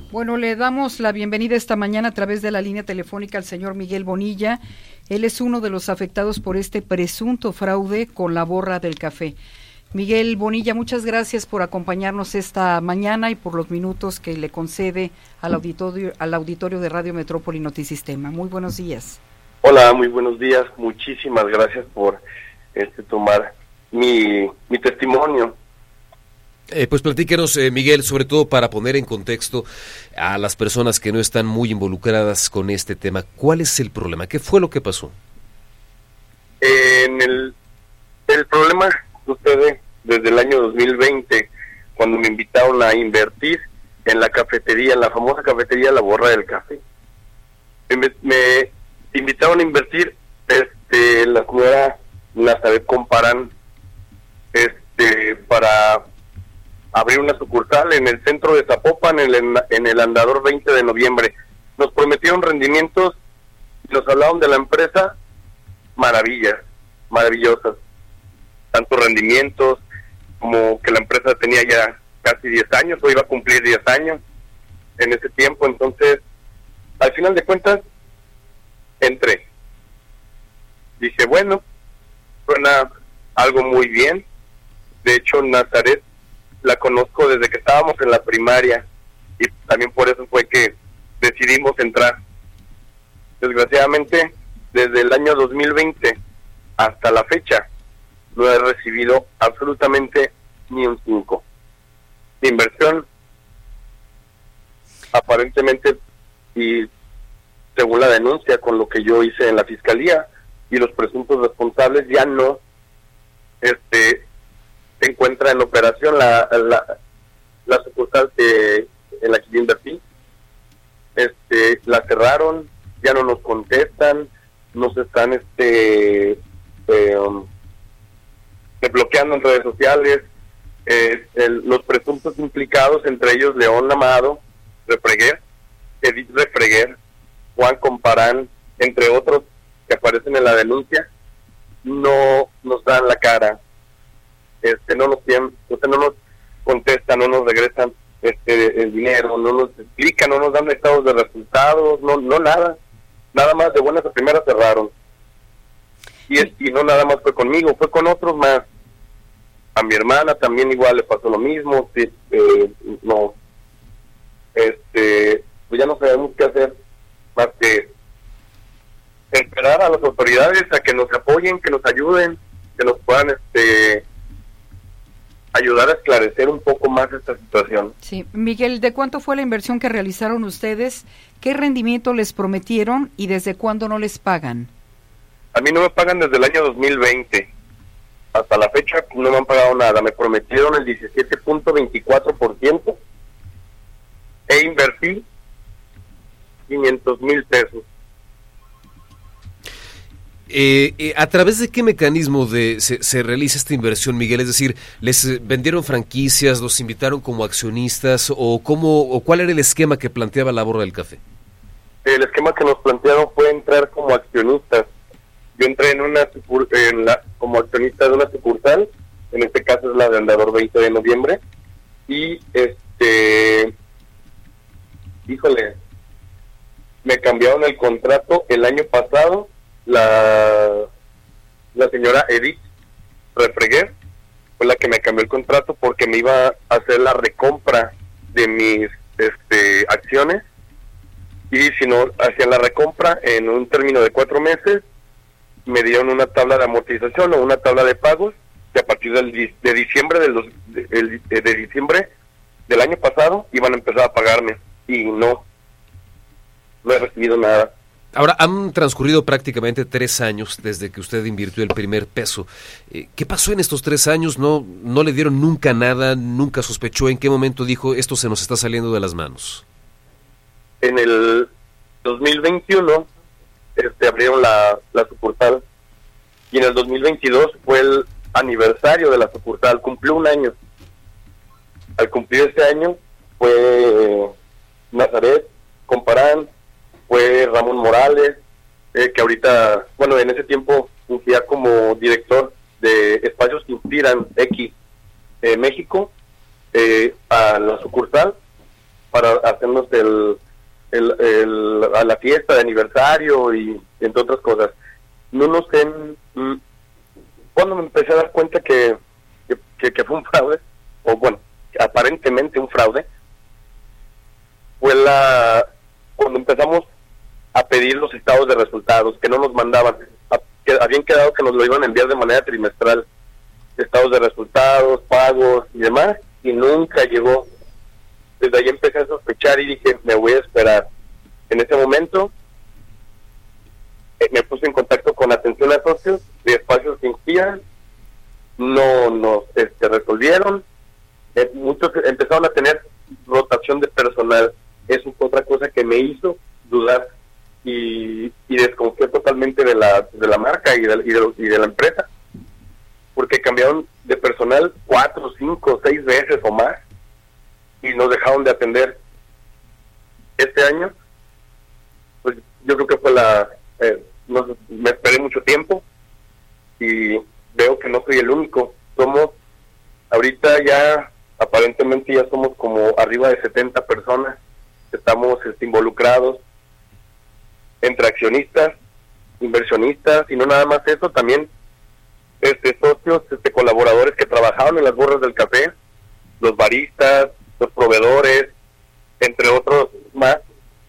Bueno, le damos la bienvenida esta mañana a través de la línea telefónica al señor Miguel Bonilla. Él es uno de los afectados por este presunto fraude con la borra del café. Miguel Bonilla, muchas gracias por acompañarnos esta mañana y por los minutos que le concede al auditorio de Radio Metrópoli Notisistema. Muy buenos días. Hola, muy buenos días. Muchísimas gracias por tomar mi testimonio. Pues platíquenos, Miguel, sobre todo para poner en contexto a las personas que no están muy involucradas con este tema. ¿Cuál es el problema? ¿Qué fue lo que pasó? El problema sucede desde el año 2020, cuando me invitaron a invertir en la cafetería, en la famosa cafetería La Borra del Café. Me invitaron a invertir la señora Nazaret Comparán para abrir una sucursal en el centro de Zapopan, en el andador 20 de noviembre. Nos prometieron rendimientos, nos hablaron de la empresa, maravillosas. Tanto rendimientos, como que la empresa tenía ya casi 10 años, o iba a cumplir 10 años en ese tiempo. Entonces, al final de cuentas, entré. Dije, bueno, suena algo muy bien. De hecho, Nazaret la conozco desde que estábamos en la primaria y también por eso fue que decidimos entrar. Desgraciadamente, desde el año 2020 hasta la fecha, no he recibido absolutamente ni un 5. De inversión, aparentemente, y según la denuncia con lo que yo hice en la fiscalía, y los presuntos responsables ya no se encuentra en operación la sucursal en la que yo invertí. La cerraron, ya no nos contestan, nos están bloqueando en redes sociales. Los presuntos implicados, entre ellos León Amado, Edith Refreguer, Juan Comparán, entre otros que aparecen en la denuncia, no nos dan la cara. No nos contestan, no nos regresan el dinero, no nos explican, no nos dan estados de resultados, no nada más de buenas a primeras cerraron. Y no nada más fue conmigo, fue con otros más. A mi hermana también igual le pasó lo mismo. Pues ya no sabemos qué hacer más que esperar a las autoridades a que nos apoyen, que nos ayuden, que nos puedan ayudar a esclarecer un poco más esta situación. Sí, Miguel, ¿de cuánto fue la inversión que realizaron ustedes? ¿Qué rendimiento les prometieron y desde cuándo no les pagan? A mí no me pagan desde el año 2020. Hasta la fecha no me han pagado nada. Me prometieron el 17.24% e invertí 500,000 pesos. ¿A través de qué mecanismo se realiza esta inversión, Miguel? Es decir, ¿les vendieron franquicias, los invitaron como accionistas o cuál era el esquema que planteaba La Borra del Café? El esquema que nos plantearon fue entrar como accionistas. Yo entré como accionista de una sucursal, en este caso es la de Andador 20 de noviembre, y me cambiaron el contrato el año pasado. La señora Edith Refreguer fue la que me cambió el contrato porque me iba a hacer la recompra de mis acciones, y si no hacían la recompra en un término de 4 meses, me dieron una tabla de amortización o una tabla de pagos que a partir de diciembre de diciembre del año pasado iban a empezar a pagarme, y no he recibido nada. Ahora, han transcurrido prácticamente 3 años desde que usted invirtió el primer peso. ¿Qué pasó en estos 3 años? ¿No le dieron nunca nada? ¿Nunca sospechó? ¿En qué momento dijo, esto se nos está saliendo de las manos? En el 2021 abrieron la sucursal, y en el 2022 fue el aniversario de la sucursal, cumplió 1 año. Al cumplir ese año fue Nazaret Comparán, fue Ramón Morales, que ahorita, en ese tiempo fungía como director de Espacios que Inspiran X México, a la sucursal, para hacernos a la fiesta de aniversario y entre otras cosas. No nos cuando me empecé a dar cuenta que fue un fraude, o bueno, aparentemente un fraude, fue cuando empezamos a pedir los estados de resultados, que no nos mandaban, que habían quedado que nos lo iban a enviar de manera trimestral, estados de resultados, pagos y demás, y nunca llegó. Desde ahí empecé a sospechar y dije, me voy a esperar. En ese momento me puse en contacto con atención a socios de espacios que inspiran, no nos resolvieron, muchos empezaron a tener rotación de personal. Eso fue otra cosa que me hizo dudar y desconfié totalmente de la marca y de la empresa, porque cambiaron de personal 4, 5, 6 veces o más y nos dejaron de atender. Este año, pues yo creo que fue me esperé mucho tiempo y veo que no soy el único. Ahorita ya, aparentemente ya somos como arriba de 70 personas que estamos involucrados, entre accionistas, inversionistas, y no nada más eso, también socios, colaboradores que trabajaban en las borras del café, los baristas, los proveedores, entre otros más.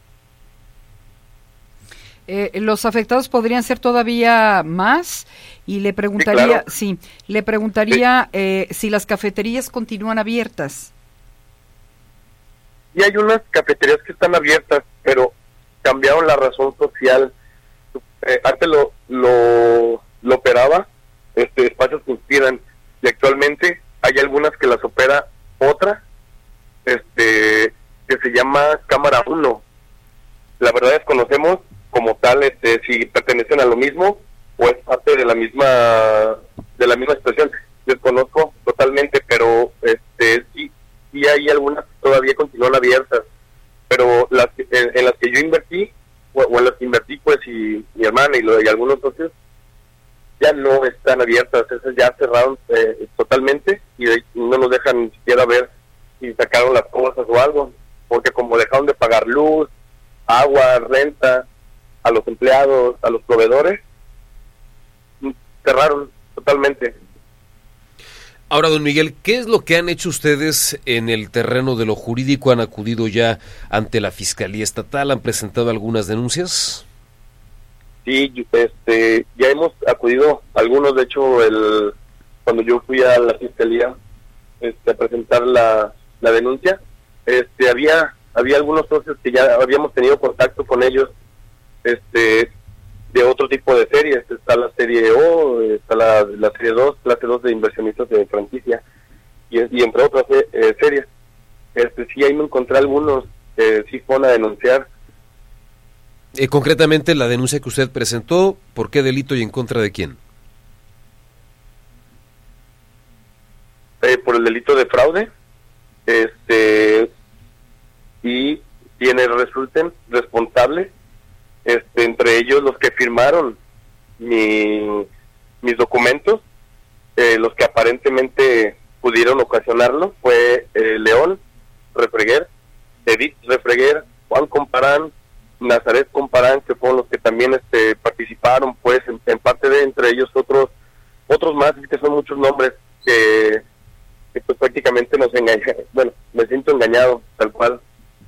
Los afectados podrían ser todavía más, y le preguntaría, sí, claro. Si las cafeterías continúan abiertas. Y hay unas cafeterías que están abiertas, pero cambiaron la razón social. Antes lo operaba Espacios que Inspiran, y actualmente hay algunas que las opera otra, que se llama Cámara 1. La verdad desconocemos como tal si pertenecen a lo mismo o es parte de la misma situación. Desconozco totalmente, pero sí hay algunas que todavía continúan abiertas, pero en las que yo invertí o en las que invertí pues y mi hermana y algunos socios ya no están abiertas. Esas ya cerraron totalmente y no nos dejan ni siquiera ver si sacaron las cosas o algo, porque como dejaron de pagar luz, agua, renta a los empleados, a los proveedores, cerraron totalmente. Ahora, don Miguel, ¿qué es lo que han hecho ustedes en el terreno de lo jurídico? ¿Han acudido ya ante la Fiscalía Estatal? ¿Han presentado algunas denuncias? Sí, ya hemos acudido algunos. De hecho, cuando yo fui a la Fiscalía a presentar la denuncia, había algunos socios que ya habíamos tenido contacto con ellos, de otro tipo de series. Está la serie O, está la serie 2, clase 2 de inversionistas de franquicia, y entre otras series. Sí, ahí me encontré algunos, sí fueron a denunciar. Concretamente, la denuncia que usted presentó, ¿por qué delito y en contra de quién? Por el delito de fraude, y quienes resulten responsables, entre ellos los que firmaron mis documentos, los que aparentemente pudieron ocasionarlo, fue León Refreguer, Edith Refreguer, Juan Comparán, Nazaret Comparán, que fueron los que también participaron, pues, en parte de entre ellos otros más, que son muchos nombres que pues prácticamente nos engañan. Bueno, me siento engañado, tal cual.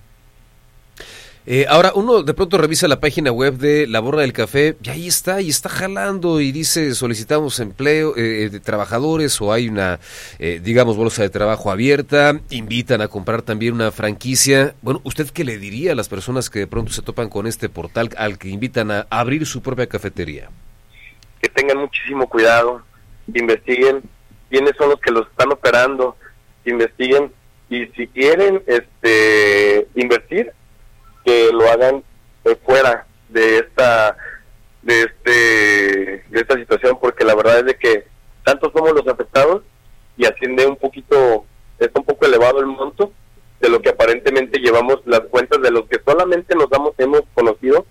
Ahora, uno de pronto revisa la página web de La Borra del Café y ahí está, y está jalando y dice solicitamos empleo de trabajadores, o hay una, digamos, bolsa de trabajo abierta, invitan a comprar también una franquicia. Bueno, ¿usted qué le diría a las personas que de pronto se topan con este portal al que invitan a abrir su propia cafetería? Que tengan muchísimo cuidado, que investiguen quiénes son los que los están operando, que investiguen, y si quieren invertir, que lo hagan fuera de esta situación, porque la verdad es de que tanto somos los afectados y asciende está un poco elevado el monto de lo que aparentemente llevamos las cuentas de los que solamente hemos conocido.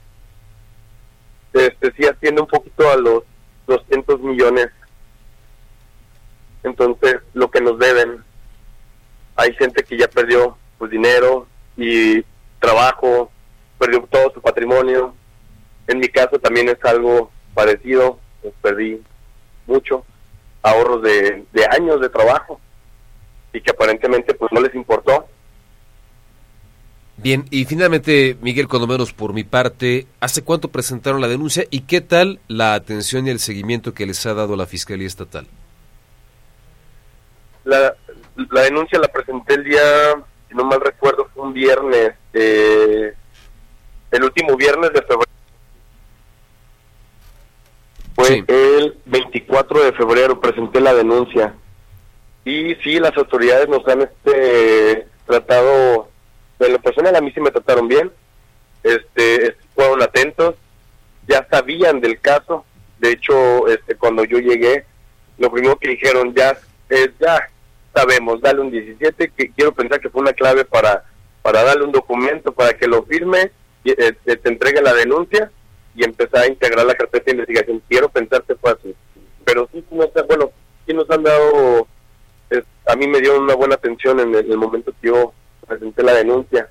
Sí asciende un poquito a los 200 millones. Entonces, lo que nos deben, hay gente que ya perdió pues dinero, y trabajo, perdió todo su patrimonio. En mi caso también es algo parecido, pues perdí mucho, ahorros de años de trabajo y que aparentemente pues no les importó. Bien, y finalmente, Miguel, cuando menos por mi parte, ¿hace cuánto presentaron la denuncia y qué tal la atención y el seguimiento que les ha dado la Fiscalía Estatal? La denuncia la presenté el día, si no mal recuerdo, fue un viernes, el último viernes de febrero. Fue sí. El 24 de febrero presenté la denuncia. Y sí, las autoridades nos han tratado, de lo personal a mí sí me trataron bien, fueron atentos, ya sabían del caso. De hecho, cuando yo llegué, lo primero que dijeron ya sabemos, dale un 17, que quiero pensar que fue una clave para darle un documento, para que lo firme, y, te entregue la denuncia y empezar a integrar la carpeta de investigación. Quiero pensar que fue así. Pero sí nos han dado, a mí me dio una buena atención en el momento que yo presenté la denuncia.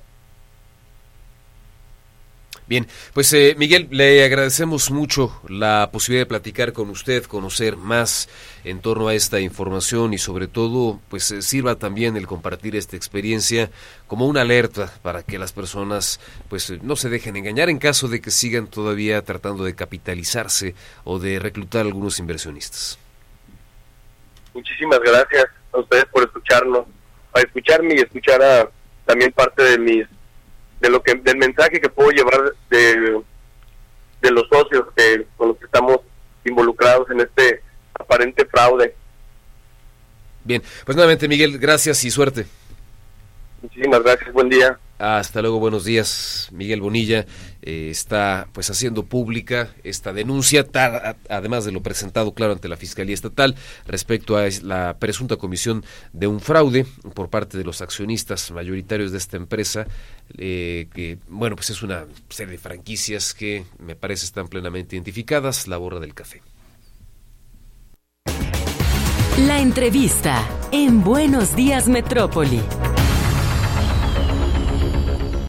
Bien, pues Miguel, le agradecemos mucho la posibilidad de platicar con usted, conocer más en torno a esta información y sobre todo, pues sirva también el compartir esta experiencia como una alerta para que las personas pues no se dejen engañar en caso de que sigan todavía tratando de capitalizarse o de reclutar a algunos inversionistas. Muchísimas gracias a ustedes por escucharnos, a escucharme y escuchar también parte de del mensaje que puedo llevar de los socios con los que estamos involucrados en este aparente fraude. Bien, pues nuevamente Miguel, gracias y suerte. Muchísimas gracias, buen día. Hasta luego, buenos días. Miguel Bonilla está pues haciendo pública esta denuncia, además de lo presentado claro ante la Fiscalía Estatal respecto a la presunta comisión de un fraude por parte de los accionistas mayoritarios de esta empresa, que bueno, pues es una serie de franquicias que me parece están plenamente identificadas, la Borra del Café. La entrevista en Buenos Días Metrópoli.